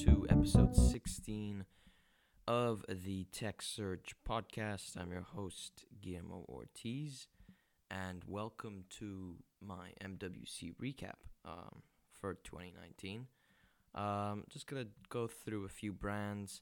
to episode 16 of the Tech Search podcast. I'm your host, Guillermo Ortiz, and welcome to my MWC recap for 2019. Just going to go through a few brands,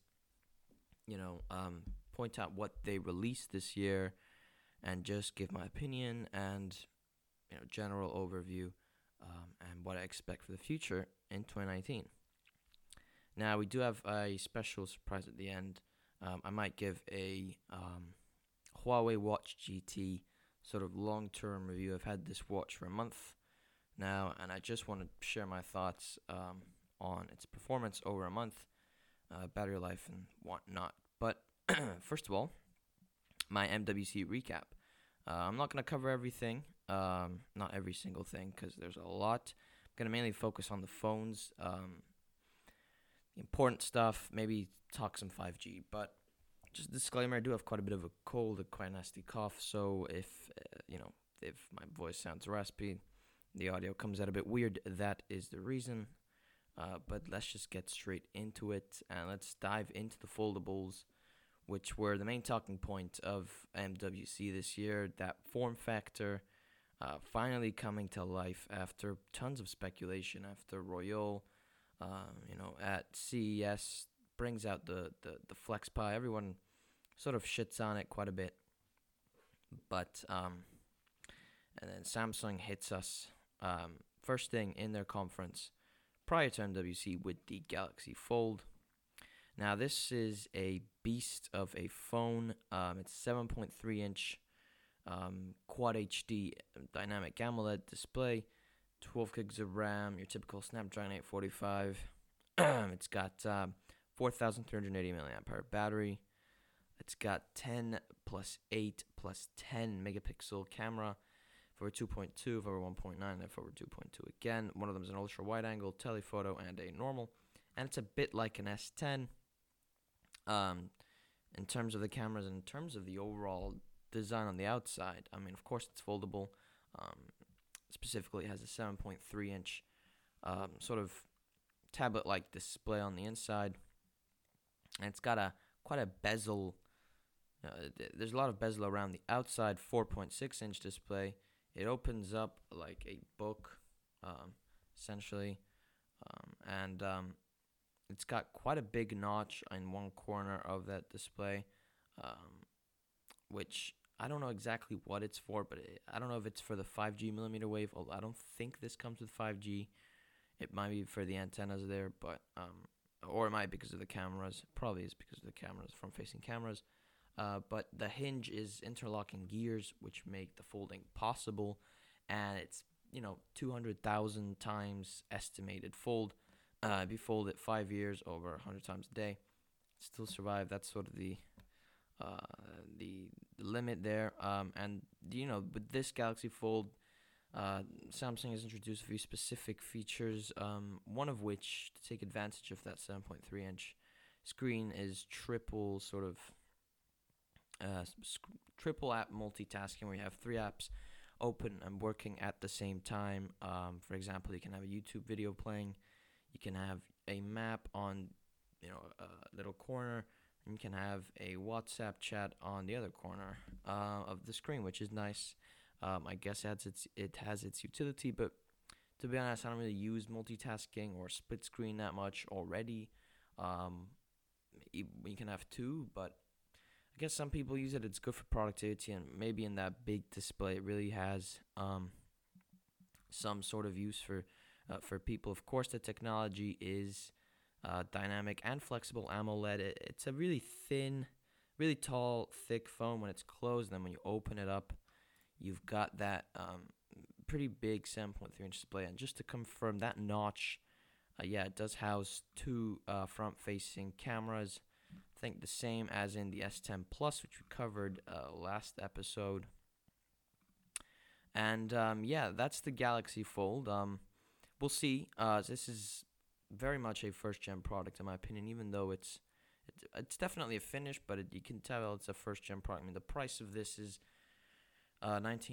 point out what they released this year, and just give my opinion and, general overview and what I expect for the future in 2019. Now, we do have a special surprise at the end. I might give a Huawei Watch GT sort of long-term review. I've had this watch for a month now, and I just want to share my thoughts on its performance over a month, battery life, and whatnot. But first of all, my MWC recap. I'm not going to cover everything, not every single thing, because there's a lot. I'm going to mainly focus on the phones, the important stuff, maybe talk some 5G. But just a disclaimer, I do have quite a bit of a cold, a quite nasty cough, so if my voice sounds raspy, the audio comes out a bit weird, that is the reason. But let's just get straight into it, and let's dive into the foldables, which were the main talking point of MWC this year. That form factor finally coming to life after tons of speculation, after Royole, at CES brings out the Flex Pi. Everyone sort of shits on it quite a bit. But, and then Samsung hits us first thing in their conference prior to MWC with the Galaxy Fold. Now, this is a beast of a phone. It's 7.3 inch Quad HD dynamic AMOLED display, 12 gigs of RAM, your typical Snapdragon 845. It's got 4,380 milliamp hour battery. It's got 10 plus 8 plus 10 megapixel camera for 2.2, for 1.9, and for 2.2 again. One of them is an ultra wide angle telephoto and a normal, and it's a bit like an S10 in terms of the cameras and in terms of the overall design on the outside. I mean, of course, it's foldable. Specifically, it has a 7.3 inch sort of tablet-like display on the inside, and it's got quite a bezel. There's a lot of bezel around the outside. 4.6 inch display. It opens up like a book, essentially, and it's got quite a big notch in one corner of that display, which I don't know exactly what it's for, but I don't know if it's for the 5G millimeter wave. I don't think this comes with 5G. It might be for the antennas there, but or it might be because of the cameras. It probably is because of the cameras, front-facing cameras. But the hinge is interlocking gears, which make the folding possible, and it's 200,000 times estimated fold. If you fold it 5 years, over 100 times a day, still survive. That's sort of the limit there. And with this Galaxy Fold, Samsung has introduced a few specific features. One of which, to take advantage of that 7.3 inch screen, is triple app multitasking, where you have 3 apps open and working at the same time. For example, you can have a YouTube video playing. You can have a map on, a little corner, and you can have a WhatsApp chat on the other corner of the screen, which is nice. I guess it has its utility, but to be honest, I don't really use multitasking or split screen that much already. You can have 2, but I guess some people use it. It's good for productivity, and maybe in that big display, it really has some sort of use for people. Of course, the technology is dynamic and flexible AMOLED. It's a really thin, really tall, thick phone when it's closed. Then when you open it up, you've got that pretty big 7.3 inch display. And just to confirm, that notch, it does house 2 front-facing cameras. I think the same as in the S10 Plus, which we covered last episode. And that's the Galaxy Fold. We'll see. This is very much a first-gen product, in my opinion, even though it's definitely a finish, but you can tell it's a first-gen product. I mean, the price of this is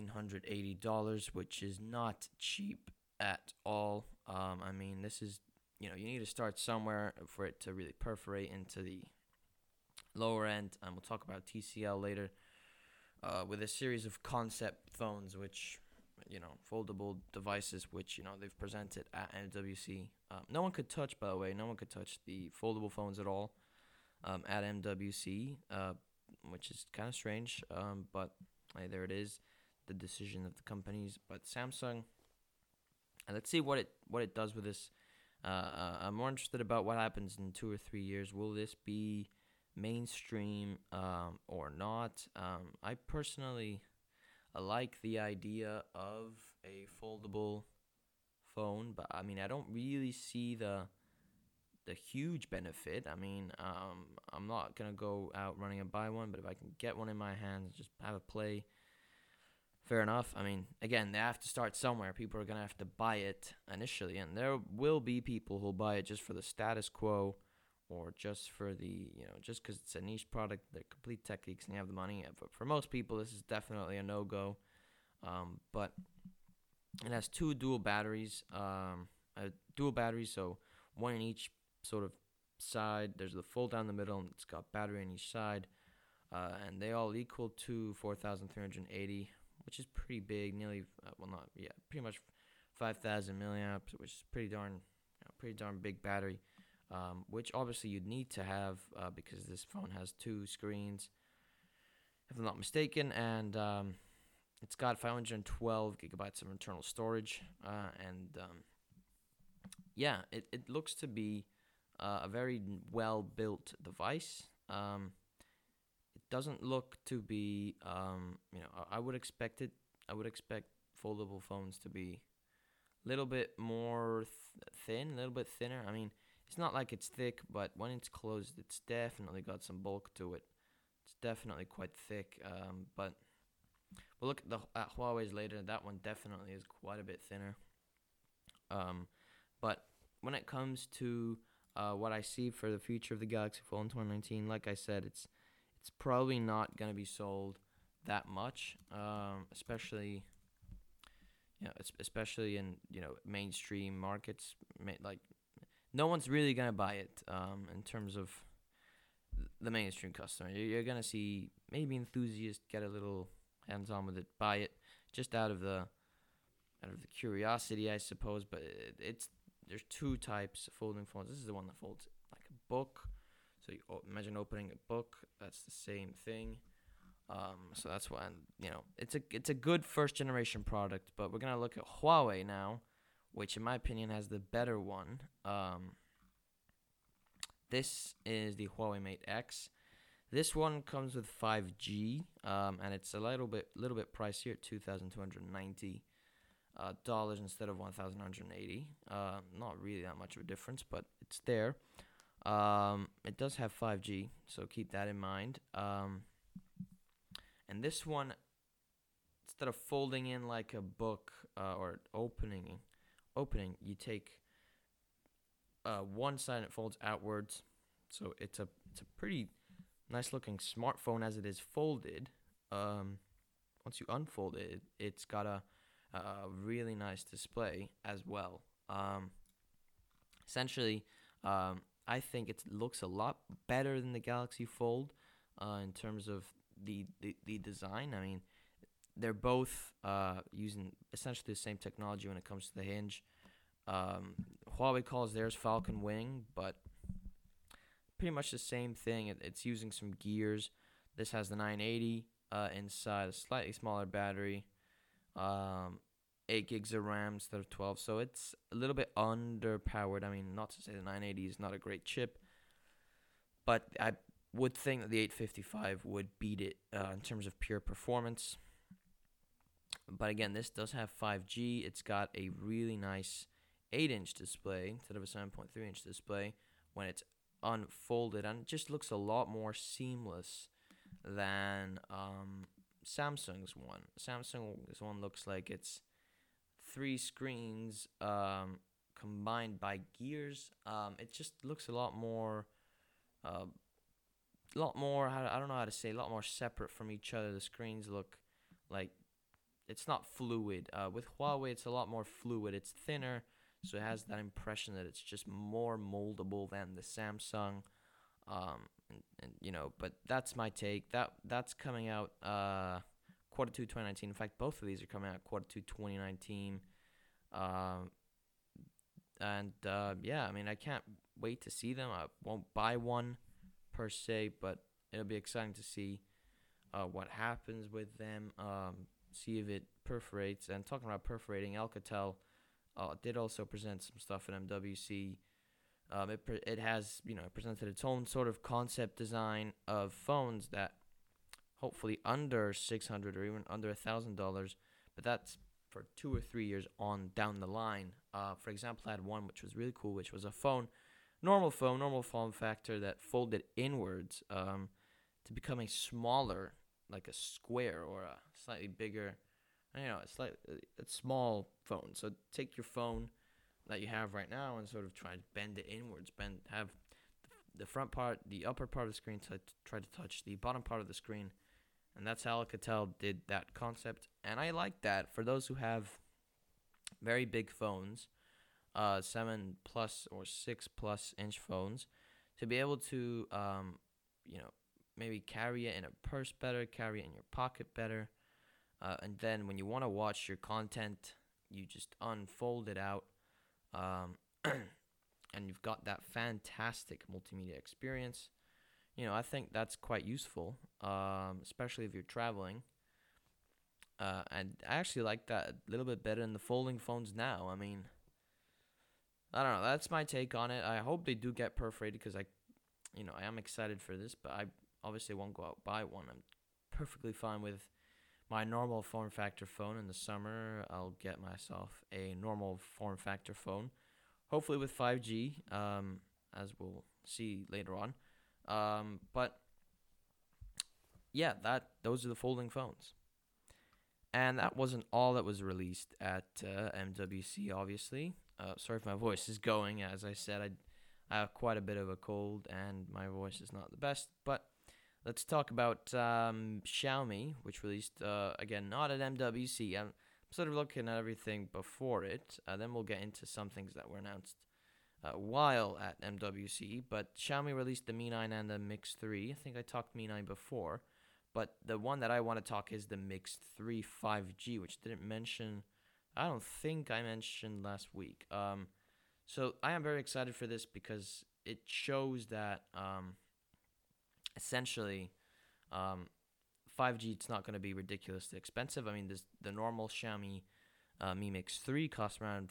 $1,980, which is not cheap at all. I mean, this is you need to start somewhere for it to really perforate into the lower end. And we'll talk about TCL later, with a series of concept phones, which, foldable devices, which, they've presented at MWC. No one could touch, by the way, no one could touch the foldable phones at all, at MWC, which is kind of strange, but there it is, the decision of the companies. But Samsung, let's see what it does with this. I'm more interested about what happens in 2 or 3 years. Will this be mainstream, or not? I personally like the idea of a foldable phone, but I mean, I don't really see the huge benefit. I mean, I'm not gonna go out running and buy one, but if I can get one in my hands, just have a play, fair enough. I mean, again, they have to start somewhere. People are gonna have to buy it initially, and there will be people who'll buy it just for the status quo, or just for the, just because it's a niche product. They're complete tech geeks and they have the money. But for most people, this is definitely a no-go. But it has two dual batteries, so one in each sort of side. There's the fold down the middle, and it's got battery on each side, and they all equal to 4,380, which is pretty big. Nearly, pretty much 5,000 milliamps, which is pretty darn big battery. Which obviously you'd need to have, because this phone has two screens, if I'm not mistaken, and it's got 512 gigabytes of internal storage, and it looks to be a very well built device. It doesn't look to be, I would expect it. I would expect foldable phones to be a little bit more thin, a little bit thinner. I mean, it's not like it's thick, but when it's closed, it's definitely got some bulk to it. It's definitely quite thick. But we'll look at Huawei's later. That one definitely is quite a bit thinner. But when it comes to what I see for the future of the Galaxy Fold in 2019, like I said, it's probably not going to be sold that much, especially in mainstream markets, like. No one's really going to buy it, in terms of the mainstream customer. You're going to see maybe enthusiasts get a little hands-on with it, buy it, just out of the curiosity, I suppose. But there's two types of folding phones. This is the one that folds like a book. So you imagine opening a book. That's the same thing. So that's why, it's a good first-generation product. But we're going to look at Huawei now, which in my opinion has the better one. This is the Huawei Mate X. This one comes with 5G, and it's a little bit pricier at $2,290 instead of $1,180. Not really that much of a difference, but it's there. It does have 5G, so keep that in mind. And this one, instead of folding in like a book, or opening, you take one side and it folds outwards, so it's a pretty nice looking smartphone as it is folded. Once you unfold it, it's got a really nice display as well. Essentially, I think it looks a lot better than the Galaxy Fold, in terms of the design. I mean, they're both using essentially the same technology when it comes to the hinge. Huawei calls theirs Falcon Wing, but pretty much the same thing. It's using some gears. This has the 980 inside, a slightly smaller battery, 8 gigs of RAM instead of 12, so it's a little bit underpowered. I mean, not to say the 980 is not a great chip, but I would think that the 855 would beat it in terms of pure performance. But again, this does have 5G. It's got a really nice 8-inch display instead of a 7.3-inch display when it's unfolded, and it just looks a lot more seamless than Samsung's one. Samsung's one looks like it's 3 screens combined by gears. It just looks a lot more, I don't know how to say, a lot more separate from each other. The screens look like it's not fluid. With Huawei, it's a lot more fluid. It's thinner, so it has that impression that it's just more moldable than the Samsung. And but that's my take. That's coming out quarter two 2019. In fact, both of these are coming out quarter two 2019. Um, and yeah, I mean, I can't wait to see them. I won't buy one per se, but it'll be exciting to see what happens with them. See if it perforates. And talking about perforating, Alcatel did also present some stuff at MWC. It has it presented its own sort of concept design of phones that hopefully under $600 or even under $1,000, but that's for 2 or 3 years on down the line. For example, I had one which was really cool, which was a normal form factor that folded inwards to become a smaller, like a square or a slightly bigger, a small phone. So take your phone that you have right now and sort of try to bend it inwards, have the front part, the upper part of the screen to try to touch the bottom part of the screen. And that's how Alcatel did that concept. And I like that for those who have very big phones, 7 plus or 6 plus inch phones, to be able to, maybe carry it in a purse better, carry it in your pocket better. And then when you want to watch your content, you just unfold it out. And you've got that fantastic multimedia experience. I think that's quite useful, especially if you're traveling. And I actually like that a little bit better than the folding phones now. I mean, I don't know. That's my take on it. I hope they do get perforated because I am excited for this, but I obviously won't go out and buy one. I'm perfectly fine with my normal form factor phone. In the summer, I'll get myself a normal form factor phone, hopefully with 5G, as we'll see later on. But yeah, those are the folding phones. And that wasn't all that was released at MWC, obviously. Sorry if my voice is going. As I said, I have quite a bit of a cold and my voice is not the best. But let's talk about Xiaomi, which released, again, not at MWC. I'm sort of looking at everything before it. Then we'll get into some things that were announced while at MWC. But Xiaomi released the Mi 9 and the Mix 3. I think I talked Mi 9 before. But the one that I want to talk is the Mix 3 5G, which I don't think I mentioned last week. So I am very excited for this because it shows that essentially 5G, it's not going to be ridiculously expensive. I mean, the normal Xiaomi Mi Mix 3 costs around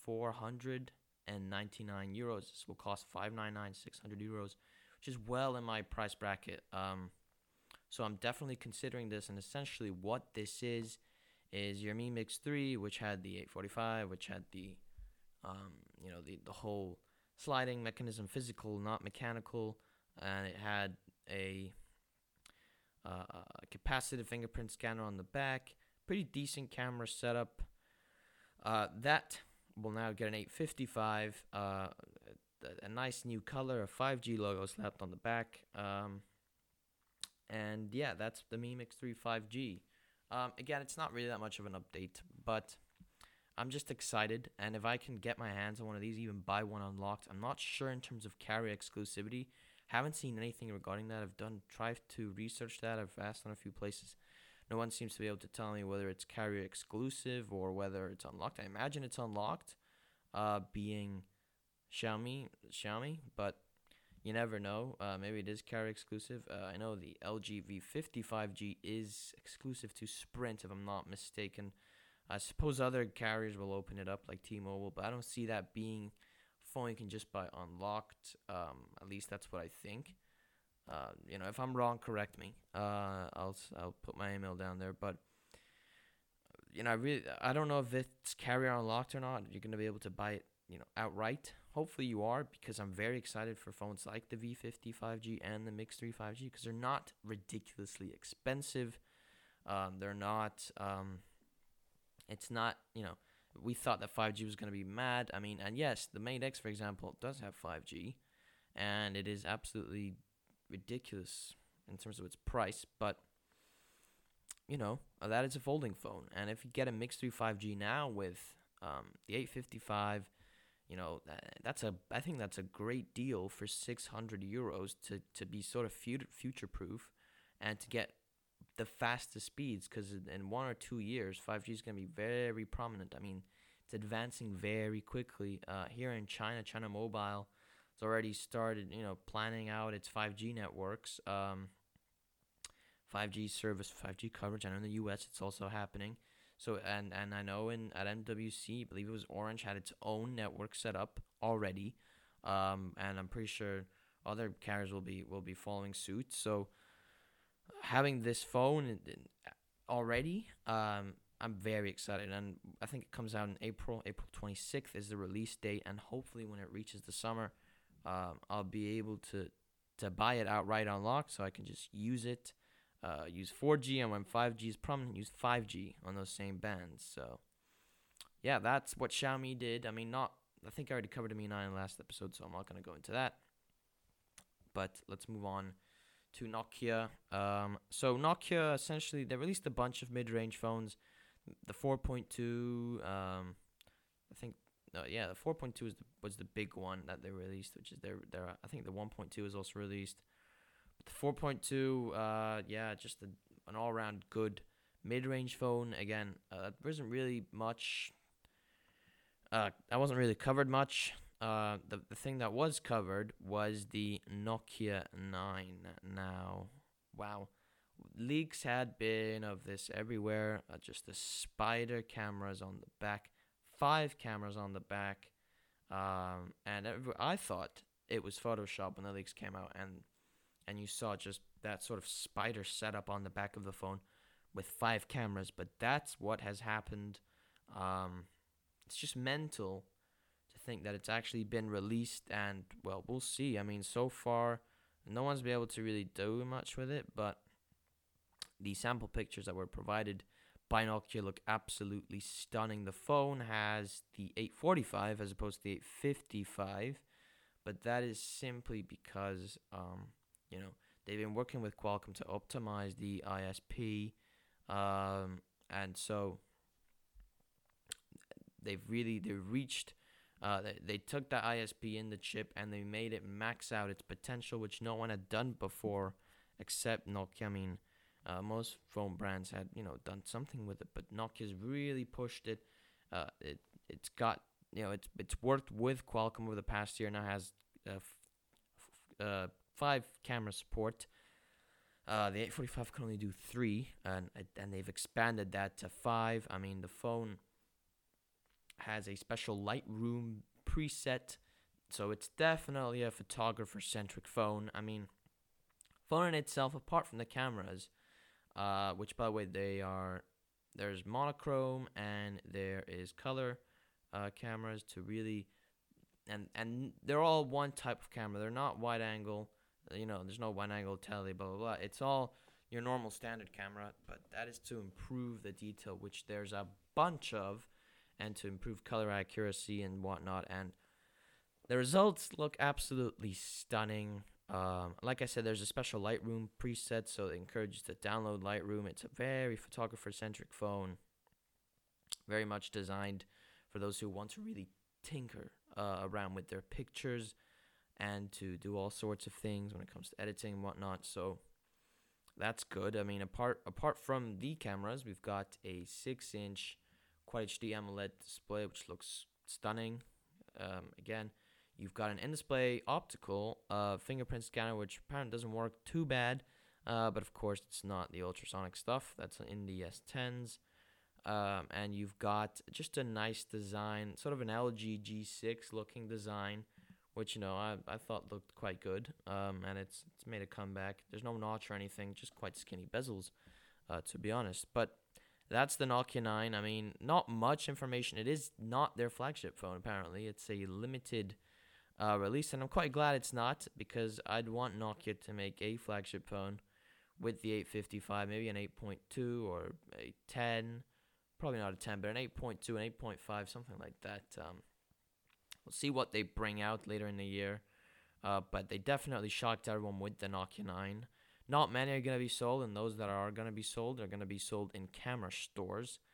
499 euros. This will cost 599, 600 euros, which is well in my price bracket. So I'm definitely considering this, and essentially what this is your Mi Mix 3, which had the 845, which had the the whole sliding mechanism, physical, not mechanical, and it had a capacitive fingerprint scanner on the back, pretty decent camera setup. That will now get an 855, a nice new color, a 5G logo slapped on the back. And yeah, that's the Mi Mix 3 5G. Again, it's not really that much of an update, but I'm just excited. And if I can get my hands on one of these, even buy one unlocked, I'm not sure in terms of carrier exclusivity. Haven't seen anything regarding that. I've tried to research that. I've asked on a few places. No one seems to be able to tell me whether it's carrier exclusive or whether it's unlocked. I imagine it's unlocked, being Xiaomi, but you never know. Maybe it is carrier exclusive. I know the LG V50 5G is exclusive to Sprint, if I'm not mistaken. I suppose other carriers will open it up, like T-Mobile, but I don't see that being a phone you can just buy unlocked. At least that's what I think. If I'm wrong, correct me. I'll put my email down there. But I don't know if it's carrier unlocked or not. You're gonna be able to buy it, outright. Hopefully you are, because I'm very excited for phones like the V50 5G and the Mix 3 5G, because they're not ridiculously expensive. They're not. It's not. We thought that 5G was gonna be mad. I mean, and yes, the Mate X, for example, does have 5G, and it is absolutely ridiculous in terms of its price, but that is a folding phone. And if you get a Mix 3 5G now with the 855, I think that's a great deal for 600 euros to be sort of future proof and to get the fastest speeds, because in 1 or 2 years 5G is going to be very prominent. I mean, it's advancing very quickly. Here in China Mobile has already started, planning out its 5G networks, 5G service, 5G coverage. I know in the US it's also happening. So and I know at MWC, I believe it was Orange, had its own network set up already, and I'm pretty sure other carriers will be following suit. So having this phone already, I'm very excited, and I think it comes out in April 26th is the release date, and hopefully when it reaches the summer, I'll be able to buy it outright on lock, so I can just use it. Use 4G, and when 5G is prominent, use 5G on those same bands. So, yeah, that's what Xiaomi did. I mean, I think I already covered the Mi 9 in the last episode, so I'm not going to go into that. But let's move on to Nokia. So Nokia, essentially, they released a bunch of mid-range phones. The 4.2, the 4.2 was the big one that they released, which is their I think the 1.2 is also released. The 4.2, just an all-around good mid-range phone. Again, there wasn't really much. I wasn't really covered much. The thing that was covered was the Nokia 9. Now, wow, leaks had been of this everywhere. Just the spider cameras on the back, 5 cameras on the back, and I thought it was Photoshop when the leaks came out, and you saw just that sort of spider setup on the back of the phone with 5 cameras. But that's what has happened. It's just mental to think that it's actually been released, and, well, we'll see. I mean, so far, no one's been able to really do much with it, but the sample pictures that were provided by Nokia look absolutely stunning. The phone has the 845 as opposed to the 855, but that is simply because they've been working with Qualcomm to optimize the ISP, and so they reached. They took the ISP in the chip and they made it max out its potential, which no one had done before, except Nokia. I mean, most phone brands had done something with it, but Nokia's really pushed it. It's got it's worked with Qualcomm over the past year. Now has 5 camera support. The 845 can only do 3, and they've expanded that to 5. I mean, the phone has a special Lightroom preset, so it's definitely a photographer-centric phone. I mean, phone in itself, apart from the cameras, which, by the way, there's monochrome and there is color cameras to really, and they're all one type of camera. They're not wide angle. There's no wide angle tele, blah blah blah. It's all your normal standard camera, but that is to improve the detail, which there's a bunch of, and to improve color accuracy and whatnot. And the results look absolutely stunning. Like I said, there's a special Lightroom preset, so it encourages to download Lightroom. It's a very photographer-centric phone, very much designed for those who want to really tinker around with their pictures and to do all sorts of things when it comes to editing and whatnot. So that's good. I mean, apart from the cameras, we've got a 6-inch Quad HD AMOLED display, which looks stunning. Again, you've got an in-display optical fingerprint scanner, which apparently doesn't work too bad, but of course it's not the ultrasonic stuff that's in the S10s. And you've got just a nice design, sort of an LG G6 looking design, which I thought looked quite good. And it's made a comeback. There's no notch or anything, just quite skinny bezels, to be honest. But that's the Nokia 9. I mean, not much information. It is not their flagship phone, apparently. It's a limited release, and I'm quite glad it's not, because I'd want Nokia to make a flagship phone with the 855, maybe an 8.2 or a 10. Probably not a 10, but an 8.2, an 8.5, something like that. We'll see what they bring out later in the year. But they definitely shocked everyone with the Nokia 9. Not many are going to be sold, and those that are going to be sold are going to be sold in camera stores,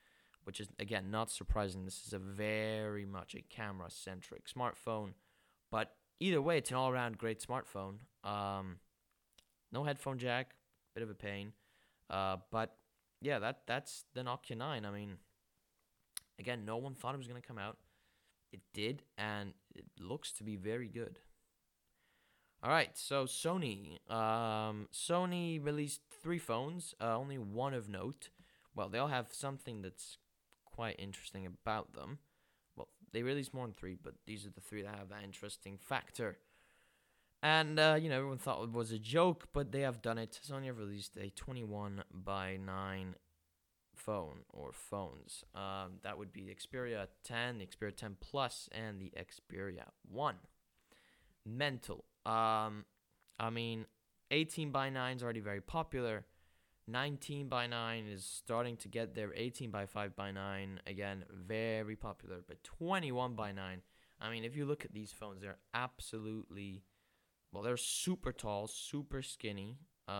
which is, again, not surprising. This is a very much a camera-centric smartphone. But either way, it's an all-around great smartphone. No headphone jack, bit of a pain. But yeah, that's the Nokia 9. I mean, again, no one thought it was going to come out. It did, and it looks to be very good. All right, so Sony. Sony released 3 phones, only one of note. Well, they all have something that's quite interesting about them. Well, they released more than 3, but these are the 3 that have that interesting factor. And, everyone thought it was a joke, but they have done it. Sony have released a 21 by 9 phone or phones. That would be the Xperia 10, the Xperia 10 Plus, and the Xperia 1. Mental. I mean, 18 by 9 is already very popular. 19 by 9 is starting to get there. 18 by 5 by 9, again, very popular. But 21 by 9, I mean, if you look at these phones, they're absolutely, well, they're super tall, super skinny.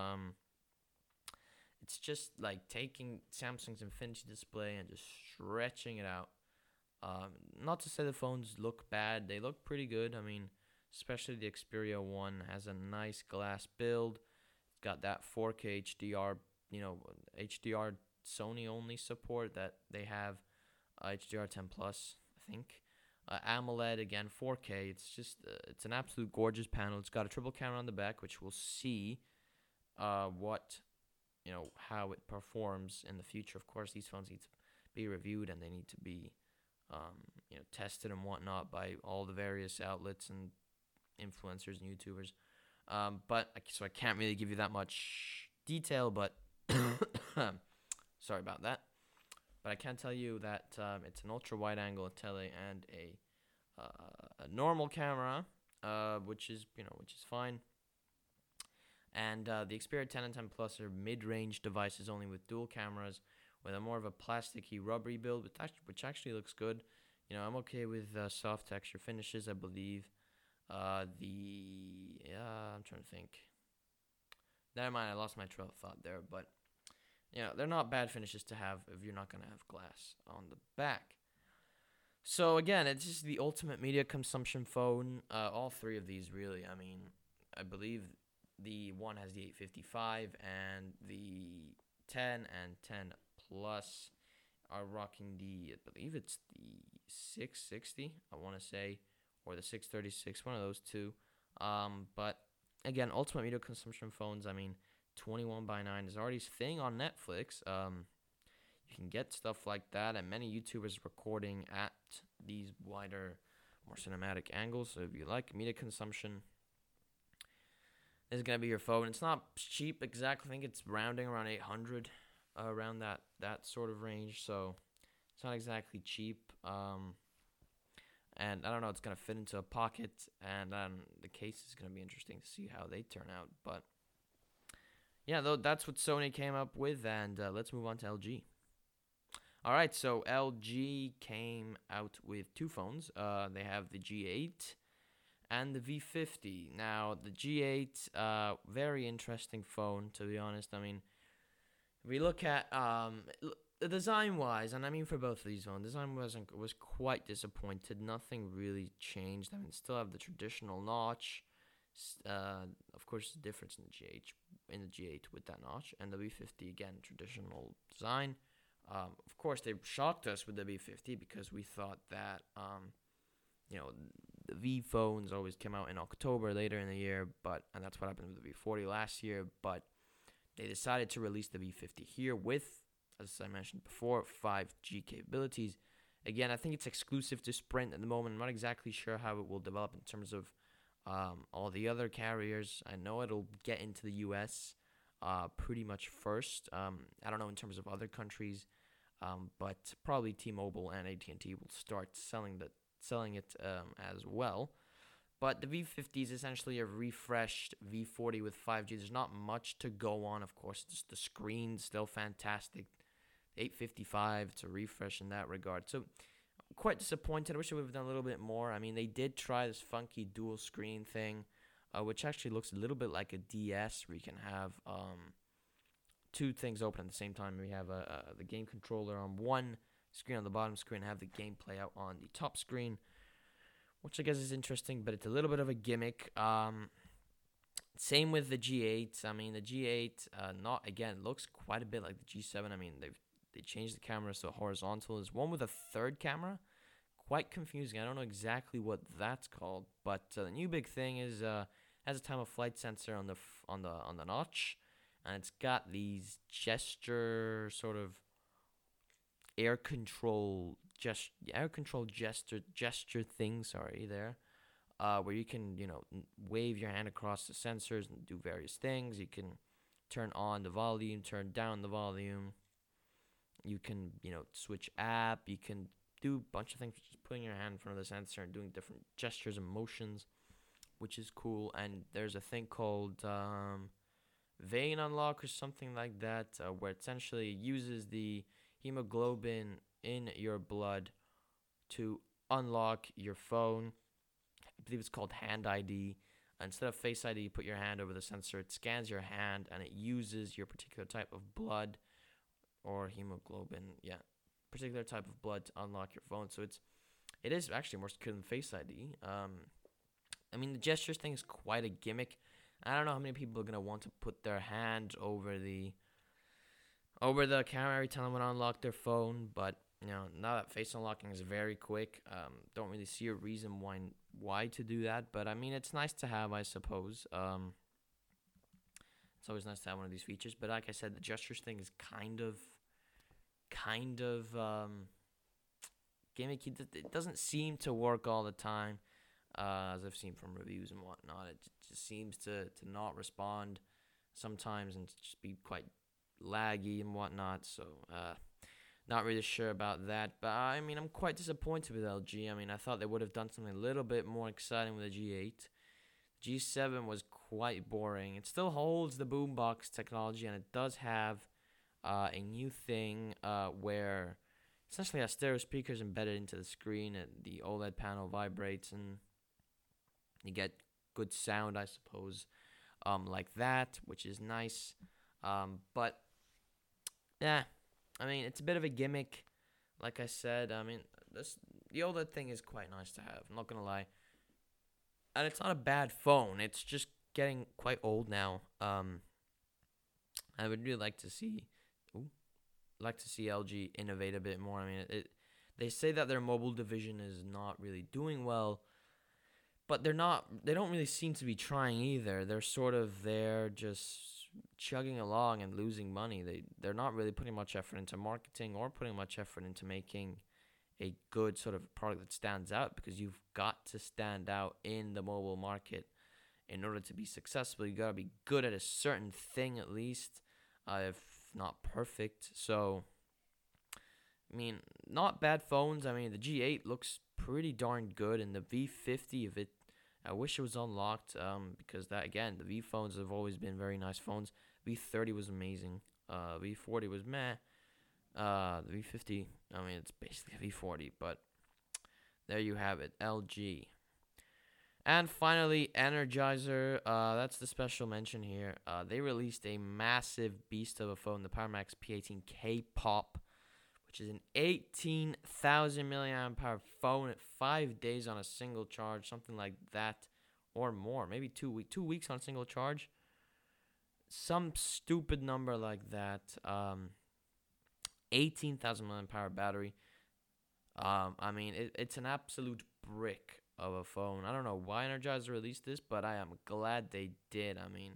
It's just like taking Samsung's Infinity display and just stretching it out. Not to say the phones look bad. They look pretty good. I mean, especially the Xperia 1 has a nice glass build. It's got that 4K HDR, HDR Sony only support that they have. HDR 10 Plus, I think. AMOLED, again, 4K. It's an absolute gorgeous panel. It's got a triple camera on the back, which we'll see how it performs in the future. Of course, these phones need to be reviewed and they need to be tested and whatnot by all the various outlets and influencers and YouTubers. So I can't really give you that much detail, but sorry about that. But I can tell you that it's an ultra wide angle tele and a normal camera, which is fine. And the Xperia 10 and 10 Plus are mid-range devices only with dual cameras, with a more of a plasticky, rubbery build, which actually looks good. I'm okay with soft texture finishes, I believe. I'm trying to think. Never mind, I lost my trail of thought there, but they're not bad finishes to have if you're not going to have glass on the back. So again, it's just the ultimate media consumption phone. All 3 of these, really. I mean, I believe the 1 has the 855, and the 10 and 10 Plus are rocking I believe it's the 660, I want to say, or the 636, one of those 2. But again, ultimate media consumption phones, I mean, 21 by 9 is already a thing on Netflix. You can get stuff like that, and many YouTubers recording at these wider, more cinematic angles. So if you like media consumption, this is going to be your phone. It's not cheap exactly. I think it's rounding around 800, around that sort of range. So it's not exactly cheap. And I don't know, it's going to fit into a pocket, and the case is going to be interesting to see how they turn out. But yeah, though, that's what Sony came up with, and let's move on to LG. All right, so LG came out with 2 phones. They have the G8 and the V50. Now, the G8, very interesting phone, to be honest. I mean, if we look at design-wise, and I mean for both of these phones, design was quite disappointed. Nothing really changed. I mean, still have the traditional notch. Of course, the difference in the G8 with that notch, and the V50, again, traditional design. Of course, they shocked us with the V50 because we thought that the V phones always came out in October later in the year, and that's what happened with the V40 last year. But they decided to release the V50 here with, as I mentioned before, 5G capabilities. Again, I think it's exclusive to Sprint at the moment. I'm not exactly sure how it will develop in terms of all the other carriers. I know it'll get into the US pretty much first. I don't know in terms of other countries, but probably T-Mobile and AT&T will start selling it as well. But the V50 is essentially a refreshed V40 with 5G. There's not much to go on, of course. Just the screen's still fantastic. 855, it's a refresh in that regard. So quite disappointed. I wish they would have done a little bit more. I mean, they did try this funky dual screen thing, which actually looks a little bit like a DS, where you can have 2 things open at the same time. We have the game controller on one screen on the bottom screen, have the gameplay out on the top screen, which I guess is interesting, but it's a little bit of a gimmick. Same with the G8. I mean, the G8, not again, looks quite a bit like the G7. I mean, they changed the camera so horizontal. There's one with a third camera. Quite confusing. I don't know exactly what that's called, but the new big thing is has a time of flight sensor on the notch, and it's got these gesture sort of air control gesture thing. Sorry, there. Where you can, wave your hand across the sensors and do various things. You can turn on the volume, turn down the volume. You can, switch app. You can do a bunch of things, just putting your hand in front of the sensor and doing different gestures and motions, which is cool. And there's a thing called vein unlock or something like that, where it essentially uses the hemoglobin in your blood to unlock your phone. I believe it's called Hand ID. Instead of Face ID, you put your hand over the sensor. It scans your hand, and it uses your particular type of blood or hemoglobin. Yeah, particular type of blood to unlock your phone. So it is actually more secure than Face ID. I mean, the gestures thing is quite a gimmick. I don't know how many people are gonna want to put their hand over the camera every time they want to unlock their phone, but now that face unlocking is very quick, don't really see a reason why to do that. But I mean, it's nice to have, I suppose. It's always nice to have one of these features. But like I said, the gestures thing is kind of gimmicky. It doesn't seem to work all the time, as I've seen from reviews and whatnot. It just seems to not respond sometimes and just be quite laggy and whatnot. So not really sure about that, but I mean, I'm quite disappointed with LG. I mean, I thought they would have done something a little bit more exciting with the G8. G7 was quite boring. It still holds the boombox technology, and it does have a new thing where essentially has stereo speakers embedded into the screen, and the OLED panel vibrates, and you get good sound, I suppose, like that, which is nice. But yeah, I mean, it's a bit of a gimmick. Like I said, I mean, the OLED thing is quite nice to have. I'm not gonna lie, and it's not a bad phone. It's just getting quite old now. I would really like to see LG innovate a bit more. I mean, they say that their mobile division is not really doing well, but they don't really seem to be trying either. They're sort of there just chugging along and losing money. They're not really putting much effort into marketing or putting much effort into making a good sort of product that stands out, because you've got to stand out in the mobile market in order to be successful. You got to be good at a certain thing at least, if not perfect. So I mean, not bad phones. I mean, the G8 looks pretty darn good, and the V50, I wish it was unlocked, because that, again, the V phones have always been very nice phones. V30 was amazing. V40 was meh. The V50, I mean, it's basically a V40, but there you have it, LG. And finally, Energizer. That's the special mention here. They released a massive beast of a phone, the PowerMax P18 K-Pop, which is an 18,000 milliamp hour phone at 5 days on a single charge, something like that, or more, maybe 2 weeks. 2 weeks on a single charge, some stupid number like that. 18,000 milliamp hour battery. I mean, it's an absolute brick of a phone. I don't know why Energizer released this, but I am glad they did. I mean,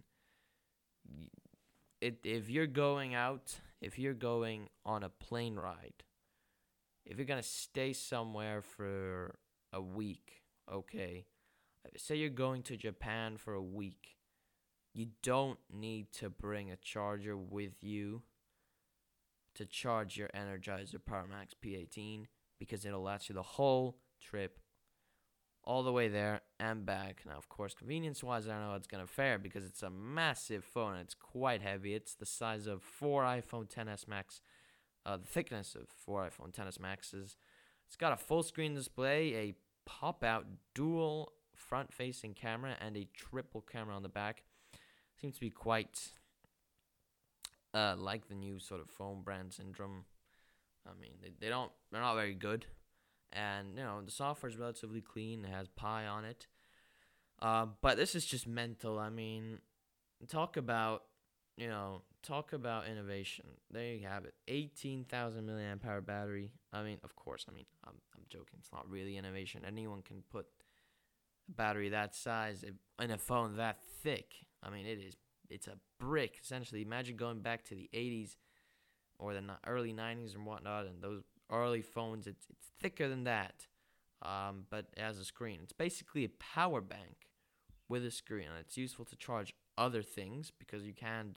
if you're going on a plane ride, if you're going to stay somewhere for a week, okay, say you're going to Japan for a week, you don't need to bring a charger with you to charge your Energizer PowerMax P18, because it'll last you the whole trip, all the way there and back. Now, of course, convenience-wise, I don't know how it's going to fare, because it's a massive phone and it's quite heavy. It's the size of 4 iPhone XS Max, the thickness of 4 iPhone XS Maxes. It's got a full-screen display, a pop-out dual front-facing camera, and a triple camera on the back. Seems to be quite like the new sort of phone brand syndrome. I mean, they're not very good, and the software is relatively clean. It has Pi on it, but this is just mental. I mean, talk about talk about innovation. There you have it. 18,000 milliamp hour battery. I mean, of course. I mean, I'm joking. It's not really innovation. Anyone can put a battery that size in a phone that thick. I mean, it's a brick essentially. Imagine going back to the 80s or the early 90s and whatnot, and those early phones. It's thicker than that, but it has a screen. It's basically a power bank with a screen, and it's useful to charge other things because you can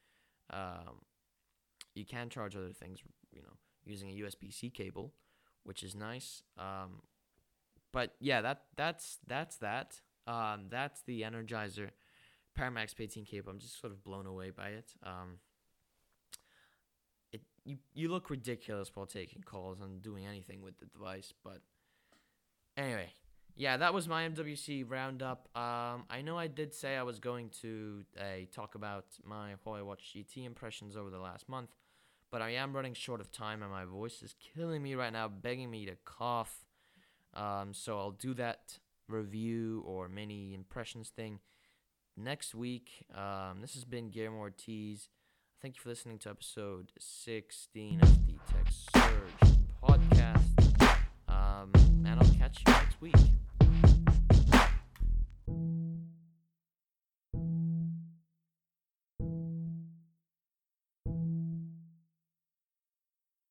charge other things, using a USB-C cable, which is nice. But yeah, that's that. That's the Energizer Paramax P18 cable. I'm just sort of blown away by it. You look ridiculous while taking calls and doing anything with the device, but anyway, yeah, that was my MWC roundup. I know I did say I was going to talk about my Huawei Watch GT impressions over the last month, but I am running short of time and my voice is killing me right now, begging me to cough. So I'll do that review or mini impressions thing next week. This has been Guillermo Ortiz. Thank you for listening to episode 16 of the Tech Surge podcast. And I'll catch you next week.